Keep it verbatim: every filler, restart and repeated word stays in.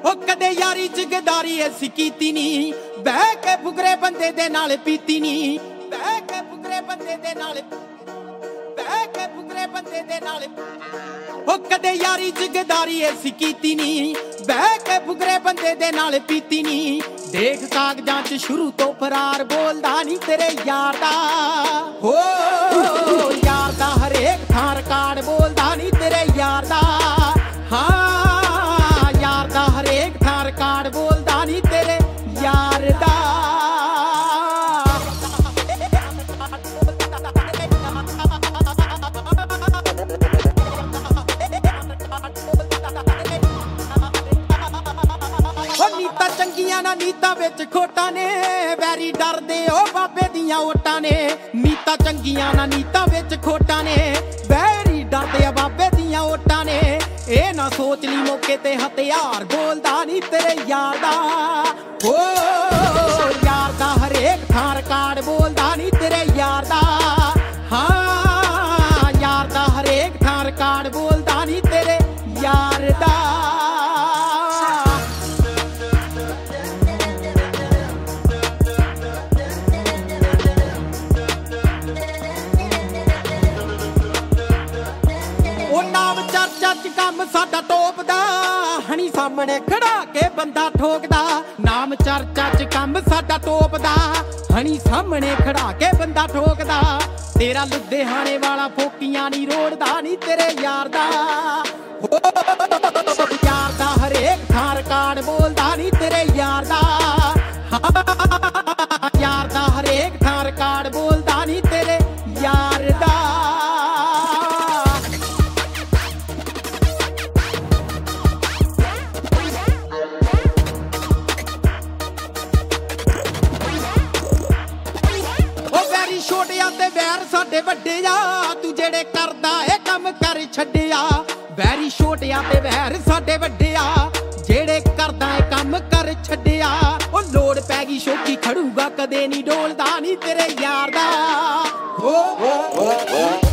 ओ कदे यारी च गदारी ऐसी कीती नी, बह के फुकरे बंदे दे नाल पीती नी, बह के फुकरे बंदे दे नाल बह के फुकरे बंदे दे नाल। ओ कदे यारी च गदारी ऐसी कीती नी, बह के फुकरे बंदे दे नाल पीती नी। देख कागजां च शुरू तो फरार, बोलदा नी तेरे यार दा, हो यार दा हरेक थां रिकार्ड, बोलदा नी तेरे यार दा। हाँ यार दा हरेक थां रिकार्ड, बोलदा नी तेरे यार दा। नीता चंगियां ना नीता विच खोटा ने, वैरी डरदे ओ बाबे दियां ओटां ने। नीता चंगियां ना नीता विच खोटा ने, वैरी डरदे आ बाबे दियां ओटां ने। ए ना सोच ली मौके ते हथियार, बोलदा नी तेरे यार दा, हो यार दा हरेक थां रिकार्ड, बोलदा नी तेरे यार दा। हाँ यार दा हरेक थां रिकार्ड, बोलदा नी तेरे यार दा। नाम चर्चा च कम साडा टोपदा, हनी सामने खड़ा के बंदा ठोकदा। नाम चर्चा च कम साडा टोपदा, हनी सामने खड़ा के बंदा ठोकदा। तेरा लुधियाने वाला फोकियां नी रोड़दा नी तेरे यार दा, हो यार दा हरेक थां रिकार्ड, बोलदा नी तेरे यार दा। हाँ यार दा हरेक थां रिकार्ड, बोलदा नी तेरे यार दा। छोटिया ते वैर साडे वड्डे आ, तू जेड़े करदा ए कम कर छड्डिया। वैरी छोटिया ते वैर साडे वड्डे आ, जेड़े करदा ए कम कर छड्डिया। ओ लोड़ पैगी शोकी खड़ूगा, कदे नी डोलदा नी तेरे यार दा, हो